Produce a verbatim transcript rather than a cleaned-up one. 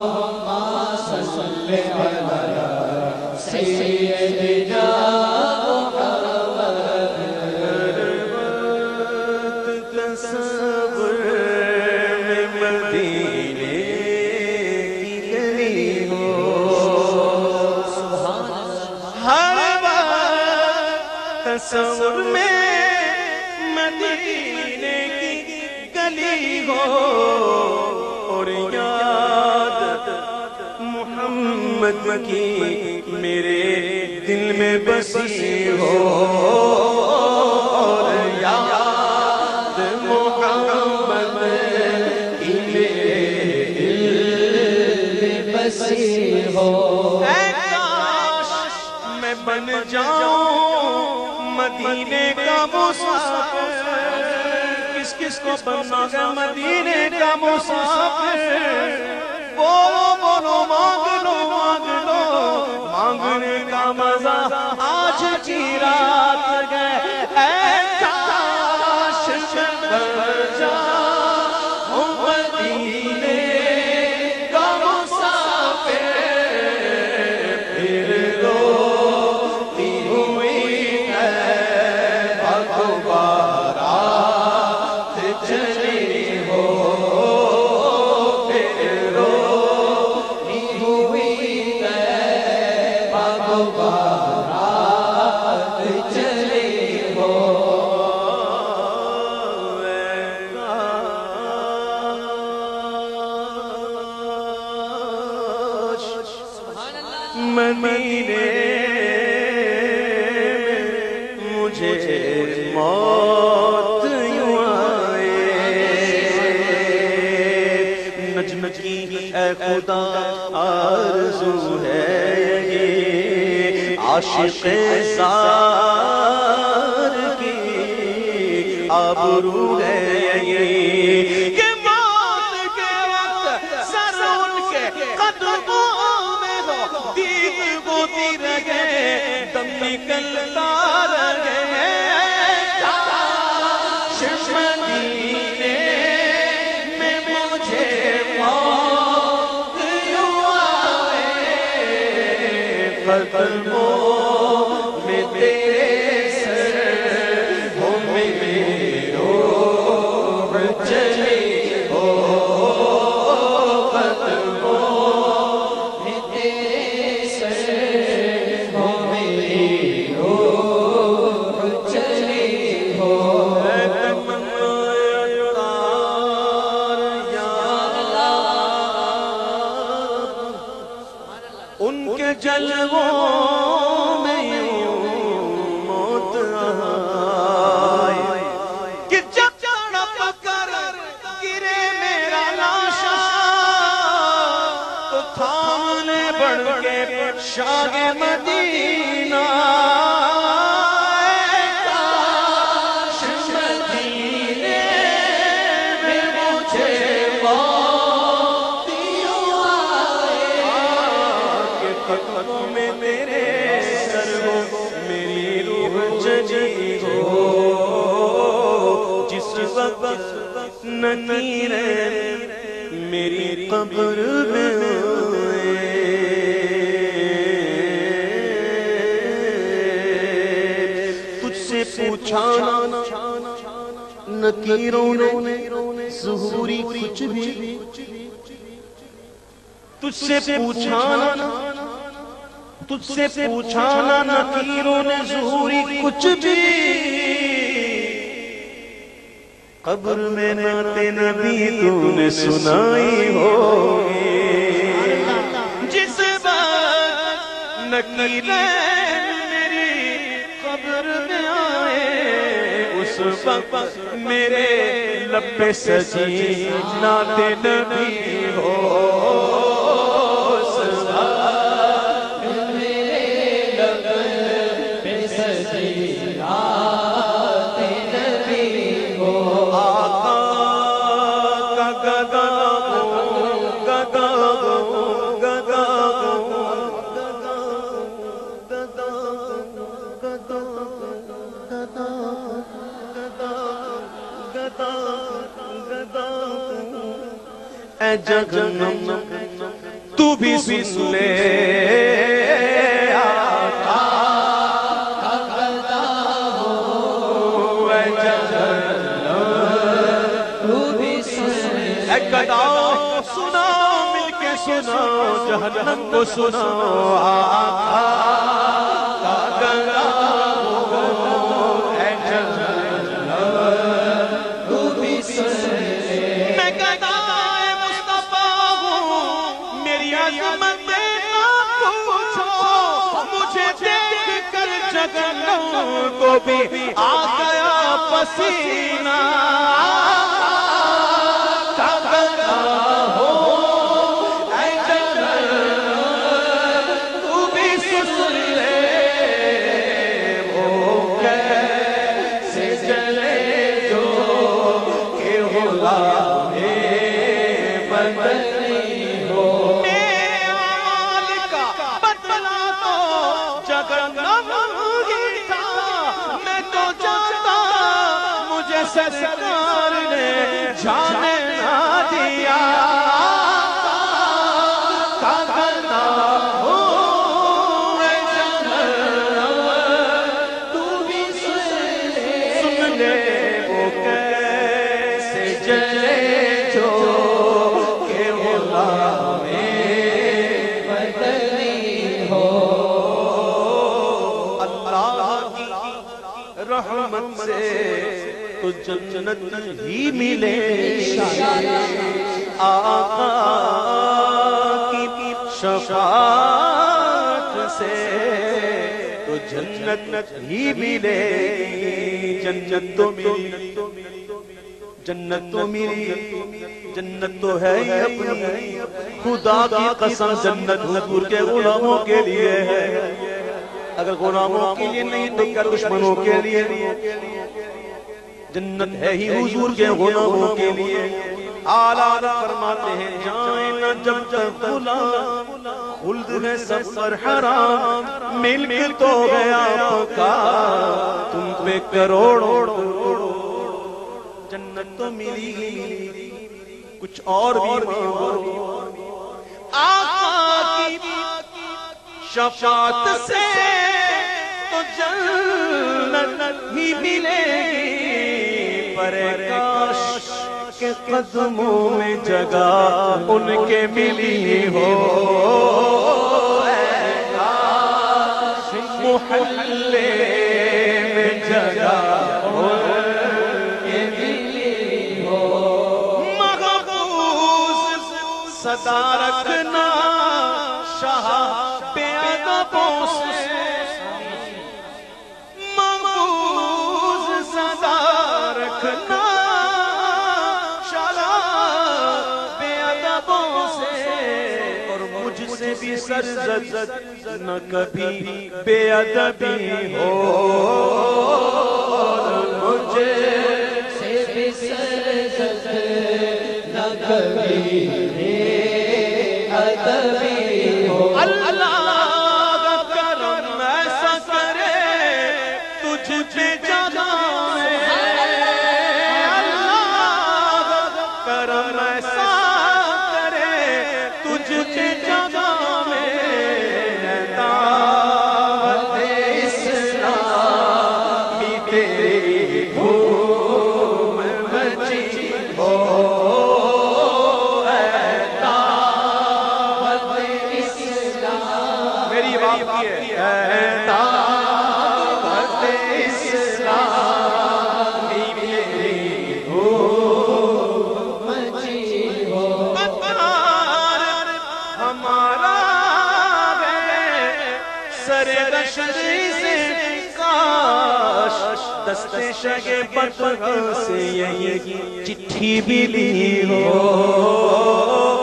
تصور میں مدینے کی گلی ہو اور یاد محمد کی میرے دل میں بسی ہو اور یاد محمد کی میرے دل میں بسی ہو۔ اے کاش میں بن جاؤں مدینے کا مسافر، کس کس کو بننا ہے مدینے کا مسافر؟ بولو بولو مانگ لو مانگ لو، مانگنے کا مزہ آج کی رات گئے۔ اے کاش میں بن جاؤں مدینے کا مسافر، پھر روتی ہوئی بارات چلی ہو، پھر روتی ہوئی بارات چلی ہو۔ مدینے مجھے موت یوں آئے، نجم کی اے خدا آرزو ہے یہ، عاشق زار کی آبرو ہے یہ، کہ موت کے وقت سر ان کے قدموں میں ہو، دید ہوتی رہے دم نکلتا رہے۔ قدموں میں تیرے سر ہو میری روح چلی ہو، قدموں میں تیرے سر ہو میری روح چلی ہو۔ اے تمنا یا اللہ، ان کے جلووں میں یوں موت آئی کہ جب تڑپ کر گرے میرا لاشا، تو تھامنے بڑھ کے شاہ مدینہ۔ اے کاش مدینے میں مجھے موت یوں آئے، کہ قدموں میں میرے سر ہو میری روح چلی ہو، جس وقت نکیریں میری قبر میں ہوئے، تجھ سے پوچھا نکیروں نے ظہوری کچھ بھی، تجھ سے پوچھا تجھ سے پوچھا نہ نکیروں نے ظہوری کچھ بھی، قبر میں نعت نبی تو نے سنائی ہوگی، جس وقت نکیریں میری قبر میں آئے، اس وقت میرے لب پہ سجی نعت نبی ہو۔ اے جہنم بھی سن لے آقا کا گدا ہو اے جہنم تو بھی سن لے اے گدا سنا مل کے سنا جہنم کو سنا آقا کا گدا ہو اے جہنم تو بھی سن لے میں گدا مصطفیٰ ہوں میری عظمت نہ پوچھو مجھے دیکھ کر جہنم کو بھی آ گیا پسینہ کا گدا ہو اے جہنم تو بھی سن لے وہ کیسے جلے جو کہ غلام بدلی ہو میرے اعمال کا بدلہ تو جہنم ہی تھا میں تو جانتا مجھے سرکار نے جانے نہ دیا کا گدا ہو اے جہنم تو بھی سن لے سن لے وہ کیسے جلے جو کہ غلام بدلی ہو اللہ کی رحمت سے تو جنت ہی ملے آقا کی شفاعت سے تو جنت ہی ملے جنت تو میری جنت تو میری جنت تو ہے ہی اپنی خدا کی قسم جنت حضور کے غلاموں کے لیے ہے اگر غلاموں کے لیے نہیں تو کیا دشمنوں کے لیے جنت ہے ہی حضور کے غلاموں کے لیے اعلیٰ فرماتے ہیں جائیں نہ جب تک غلام خلد ہے سفر حرام ملک تو گیا پکا تم پہ کروڑوں جنت تو ملی کچھ اور بھی مانگو آقا کی شفاعت سے تو جنت ہی ملے پر کاش کے قدموں میں جگہ ان کے ملی ہو اے کاش محلے میں جگہ ان کے ملی ہو محفوظ صدا رکھنا شاہ پہ ادبوں سے محفوظ صدا رکھنا سے بھی سرزد نہ کبھی بے ادبی ہو مجھے سے بھی سرزد نہ کبھی بے ادبی ہو اللہ کا کرم ایسا کرے تجھ پہ جگائے اللہ کا کرم ایسا کرے تجھ پہ جگائے دستے شگے پتہ سے یہ چٹھی بھی لی ہو